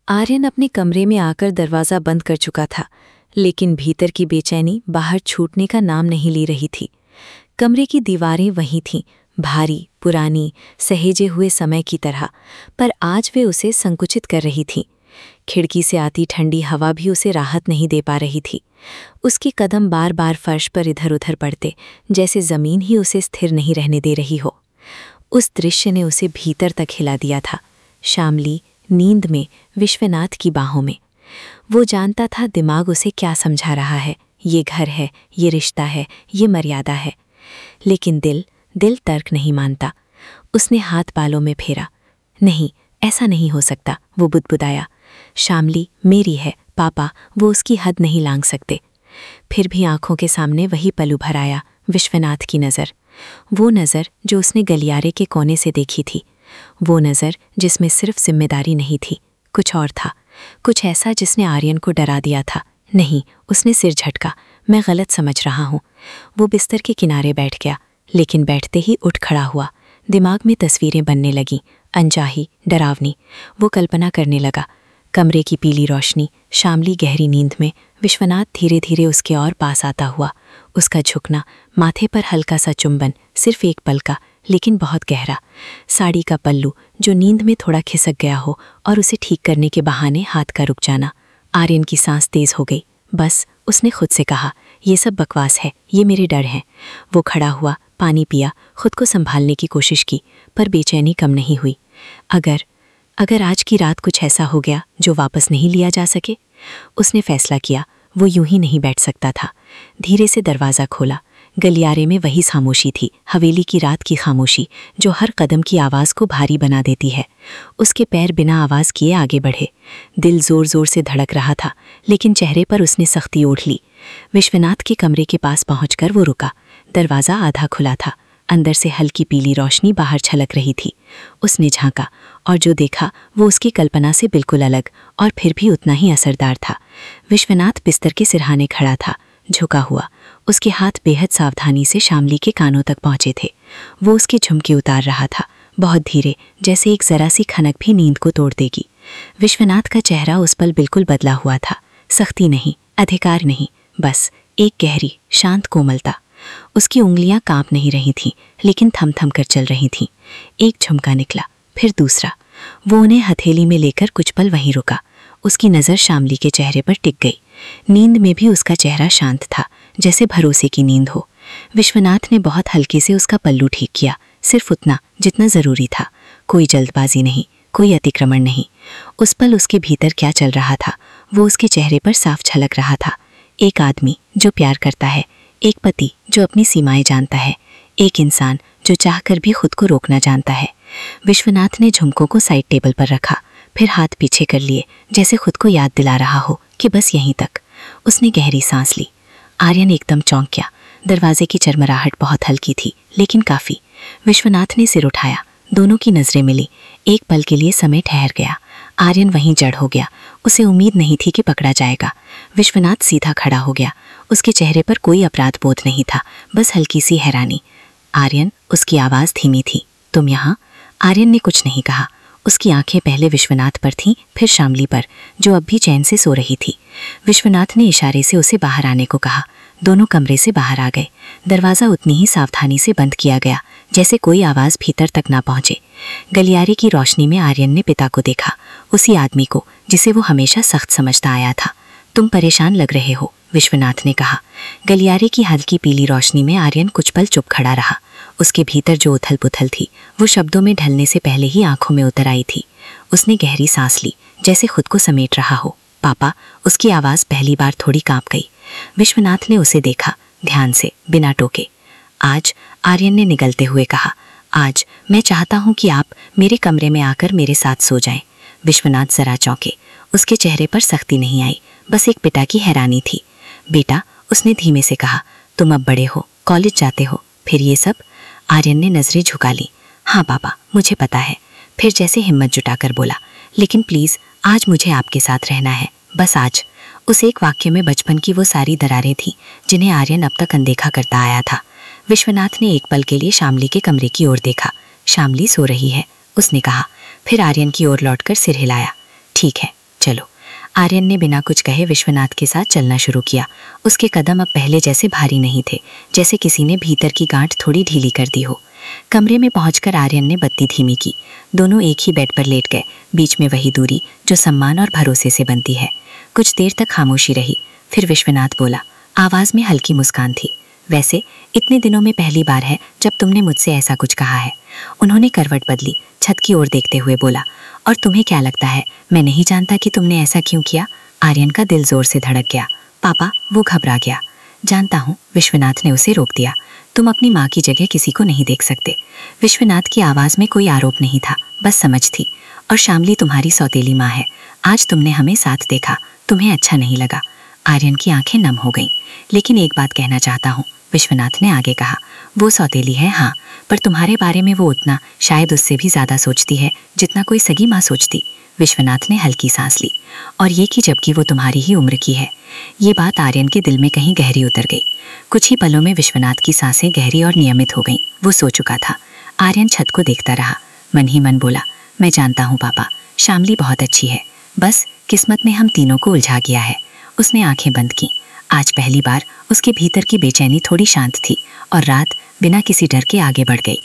आर्यन अपने कमरे में आकर दरवाज़ा बंद कर चुका था, लेकिन भीतर की बेचैनी बाहर छूटने का नाम नहीं ले रही थी। कमरे की दीवारें वहीं थीं, भारी, पुरानी, सहेजे हुए समय की तरह, पर आज वे उसे संकुचित कर रही थीं। खिड़की से आती ठंडी हवा भी उसे राहत नहीं दे पा रही थी। उसके कदम बार बार फर्श पर इधर-उधर पड़ते, जैसे ज़मीन ही उसे स्थिर नहीं रहने दे रही हो। उस दृश्य ने उसे भीतर तक हिला दिया था। शामली नींद में, विश्वनाथ की बाहों में। वो जानता था दिमाग उसे क्या समझा रहा है, ये घर है, ये रिश्ता है, ये मर्यादा है। लेकिन दिल तर्क नहीं मानता। उसने हाथ बालों में फेरा। नहीं, ऐसा नहीं हो सकता, वो बुदबुदाया। शामली मेरी है, पापा वो उसकी हद नहीं लांघ सकते। फिर भी आंखों के सामने वही पल उभर आया, विश्वनाथ की नज़र। वो नज़र जो उसने गलियारे के कोने से देखी थी। वो नज़र जिसमें सिर्फ जिम्मेदारी नहीं थी, कुछ और था, कुछ ऐसा जिसने आर्यन को डरा दिया था। नहीं, उसने सिर झटका। मैं गलत समझ रहा हूँ। वो बिस्तर के किनारे बैठ गया, लेकिन बैठते ही उठ खड़ा हुआ। दिमाग में तस्वीरें बनने लगीं, अनचाही, डरावनी। वो कल्पना करने लगा। कमरे की पीली रोशनी, शामली गहरी नींद में, विश्वनाथ धीरे धीरे उसके और पास आता हुआ। उसका झुकना, माथे पर हल्का सा चुंबन, सिर्फ एक पल का, लेकिन बहुत गहरा। साड़ी का पल्लू जो नींद में थोड़ा खिसक गया हो और उसे ठीक करने के बहाने हाथ का रुक जाना। आर्यन की सांस तेज हो गई। बस, उसने खुद से कहा, ये सब बकवास है, ये मेरे डर हैं। वो खड़ा हुआ, पानी पिया, खुद को संभालने की कोशिश की, पर बेचैनी कम नहीं हुई। अगर आज की रात कुछ ऐसा हो गया जो वापस नहीं लिया जा सके। उसने फैसला किया, वो यूं ही नहीं बैठ सकता था। धीरे से दरवाज़ा खोला। गलियारे में वही खामोशी थी, हवेली की रात की खामोशी, जो हर कदम की आवाज़ को भारी बना देती है। उसके पैर बिना आवाज़ किए आगे बढ़े। दिल ज़ोर ज़ोर से धड़क रहा था, लेकिन चेहरे पर उसने सख्ती ओढ़ ली। विश्वनाथ के कमरे के पास पहुंचकर वो रुका। दरवाज़ा आधा खुला था। अंदर से हल्की पीली रोशनी बाहर छलक रही थी। उसने झांका, और जो देखा वो उसकी कल्पना से बिल्कुल अलग, और फिर भी उतना ही असरदार था। विश्वनाथ बिस्तर के सिरहाने खड़ा था, झुका हुआ। उसके हाथ बेहद सावधानी से शामली के कानों तक पहुंचे थे। वो उसके झुमके उतार रहा था, बहुत धीरे, जैसे एक जरा सी खनक भी नींद को तोड़ देगी। विश्वनाथ का चेहरा उस पल बिल्कुल बदला हुआ था। सख्ती नहीं, अधिकार नहीं, बस एक गहरी, शांत कोमलता। उसकी उंगलियां कांप नहीं रही थीं, लेकिन थम थम कर चल रही थीं। एक झुमका निकला, फिर दूसरा। वो उन्हें हथेली में लेकर कुछ पल वहीं रुका। उसकी नज़र शामली के चेहरे पर टिक गई। नींद में भी उसका चेहरा शांत था, जैसे भरोसे की नींद हो। विश्वनाथ ने बहुत हल्के से उसका पल्लू ठीक किया, सिर्फ उतना जितना ज़रूरी था। कोई जल्दबाजी नहीं, कोई अतिक्रमण नहीं। उस पल उसके भीतर क्या चल रहा था, वो उसके चेहरे पर साफ झलक रहा था। एक आदमी जो प्यार करता है, एक पति जो अपनी सीमाएं जानता है, एक इंसान जो चाहकर भी खुद को रोकना जानता है। विश्वनाथ ने झुमकों को साइड टेबल पर रखा, फिर हाथ पीछे कर लिए, जैसे खुद को याद दिला रहा हो कि बस यहीं तक। उसने गहरी सांस ली। आर्यन एकदम चौंक गया। दरवाजे की चरमराहट बहुत हल्की थी, लेकिन काफ़ी। विश्वनाथ ने सिर उठाया। दोनों की नज़रें मिली। एक पल के लिए समय ठहर गया। आर्यन वहीं जड़ हो गया। उसे उम्मीद नहीं थी कि पकड़ा जाएगा। विश्वनाथ सीधा खड़ा हो गया। उसके चेहरे पर कोई अपराध बोध नहीं था, बस हल्की सी हैरानी। आर्यन, उसकी आवाज़ धीमी थी। तुम यहाँ? आर्यन ने कुछ नहीं कहा। उसकी आंखें पहले विश्वनाथ पर थीं, फिर शामली पर, जो अब भी चैन से सो रही थी। विश्वनाथ ने इशारे से उसे बाहर आने को कहा। दोनों कमरे से बाहर आ गए। दरवाज़ा उतनी ही सावधानी से बंद किया गया, जैसे कोई आवाज़ भीतर तक ना पहुंचे। गलियारे की रोशनी में आर्यन ने पिता को देखा, उसी आदमी को जिसे वो हमेशा सख्त समझता आया था। तुम परेशान लग रहे हो, विश्वनाथ ने कहा। गलियारे की हल्की पीली रोशनी में आर्यन कुछ पल चुप खड़ा रहा। उसके भीतर जो उथल पुथल थी, वो शब्दों में ढलने से पहले ही आंखों में उतर आई थी। उसने गहरी सांस ली, जैसे खुद को समेट रहा हो। पापा, उसकी आवाज़ पहली बार थोड़ी कांप गई। विश्वनाथ ने उसे देखा, ध्यान से, बिना टोके। आज, आर्यन ने निगलते हुए कहा, आज मैं चाहता हूँ कि आप मेरे कमरे में आकर मेरे साथ सो जाएं। विश्वनाथ जरा चौंके। उसके चेहरे पर सख्ती नहीं आई, बस एक पिता की हैरानी थी। बेटा, उसने धीमे से कहा, तुम अब बड़े हो, कॉलेज जाते हो, फिर ये सब। आर्यन ने नज़रें झुका ली। हाँ पापा, मुझे पता है। फिर जैसे हिम्मत जुटाकर बोला, लेकिन प्लीज़ आज मुझे आपके साथ रहना है, बस आज। उस एक वाक्य में बचपन की वो सारी दरारें थीं, जिन्हें आर्यन अब तक अनदेखा करता आया था। विश्वनाथ ने एक पल के लिए शामली के कमरे की ओर देखा। शामली सो रही है, उसने कहा। फिर आर्यन की ओर लौटकर सिर हिलाया। ठीक है, चलो। आर्यन ने बिना कुछ कहे विश्वनाथ के साथ चलना शुरू किया। उसके कदम अब पहले जैसे भारी नहीं थे, जैसे किसी ने भीतर की गांठ थोड़ी ढीली कर दी हो। कमरे में पहुंचकर आर्यन ने बत्ती धीमी की। दोनों एक ही बेड पर लेट गए, बीच में वही दूरी जो सम्मान और भरोसे से बनती है। कुछ देर तक खामोशी रही, फिर विश्वनाथ बोला। आवाज में हल्की मुस्कान थी। वैसे इतने दिनों में पहली बार है जब तुमने मुझसे ऐसा कुछ कहा है। उन्होंने करवट बदली, छत की ओर देखते हुए बोला। और तुम्हें क्या लगता है मैं नहीं जानता कि तुमने ऐसा क्यों किया? आर्यन का दिल जोर से धड़क गया। पापा, वो घबरा गया। जानता हूँ, विश्वनाथ ने उसे रोक दिया। तुम अपनी माँ की जगह किसी को नहीं देख सकते। विश्वनाथ की आवाज में कोई आरोप नहीं था, बस समझ थी। और शामली तुम्हारी सौतेली माँ है। आज तुमने हमें साथ देखा, तुम्हें अच्छा नहीं लगा। आर्यन की आंखें नम हो गईं। लेकिन एक बात कहना चाहता हूँ, विश्वनाथ ने आगे कहा। वो सौतेली है हाँ, पर तुम्हारे बारे में वो उतना, शायद उससे भी ज्यादा सोचती है जितना कोई सगी माँ सोचती। विश्वनाथ ने हल्की सांस ली। और ये कि जबकि वो तुम्हारी ही उम्र की है। ये बात आर्यन के दिल में कहीं गहरी उतर गई। कुछ ही पलों में विश्वनाथ की सांसें गहरी और नियमित हो गईं। वो सो चुका था। आर्यन छत को देखता रहा, मन ही मन बोला। मैं जानता हूँ पापा, शामली बहुत अच्छी है, बस किस्मत ने हम तीनों को उलझा गया है। उसने आंखें बंद की। आज पहली बार उसके भीतर की बेचैनी थोड़ी शांत थी और रात बिना किसी डर के आगे बढ़ गई।